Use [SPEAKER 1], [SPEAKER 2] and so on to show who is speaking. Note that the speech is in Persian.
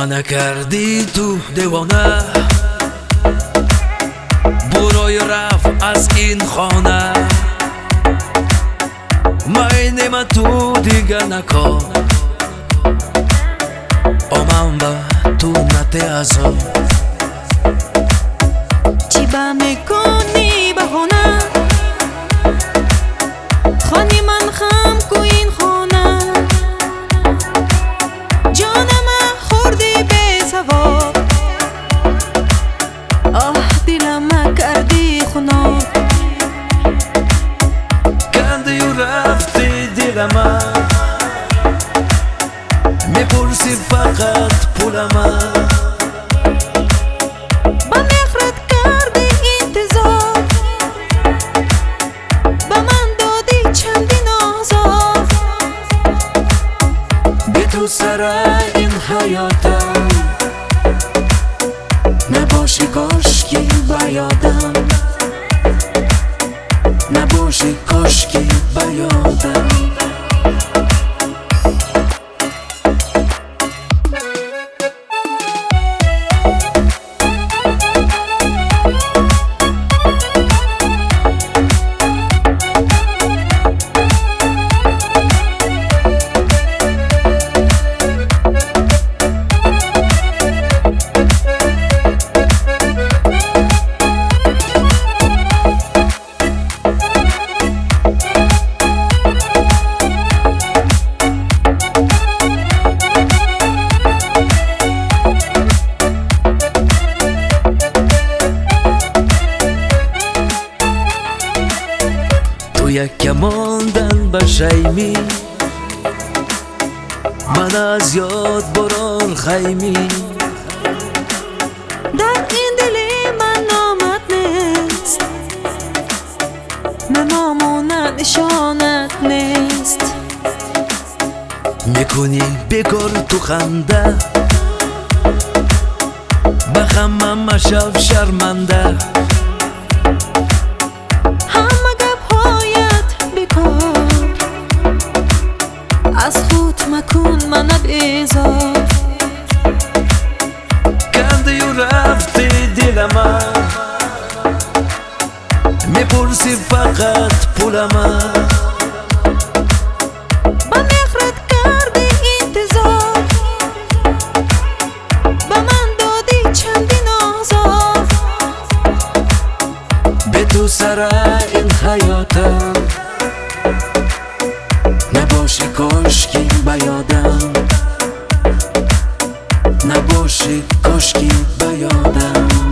[SPEAKER 1] منو کردی تو دیوانه، برای رفت از این خانه. من تو دیگه نکن، من با تو نته ازم.
[SPEAKER 2] چی با میکنی بهانه؟ خانی من خم کو این خانه. جانم خوردی به ثواب، آه دلم کردی خناب.
[SPEAKER 1] کندی و رفتی دلم، میپرسی فقط پولم.
[SPEAKER 2] با نفرت کردی انتظار، با من دادی چندین آزار.
[SPEAKER 1] بی تو سر این حیاتم، نباشی کاشکی بیادم، نباشی کاشکی بیادم. یک ماندن به شیمی، من از یاد بران خیمی.
[SPEAKER 2] در این دل من نامت نیست، نه نام و نه نشانت نیست.
[SPEAKER 1] میکنی بکر تو خنده، بخمم مشو شرمنده.
[SPEAKER 2] از خود مکن منت ایزار.
[SPEAKER 1] کندی و رفتی دلم، میپرسی فقط پولم.
[SPEAKER 2] با نفرت کردی انتظار، با من دادی چندین آزار.
[SPEAKER 1] به تو سر این حیاتم، نباشی کاشکی بیادم، نباشی کاشکی بیادم.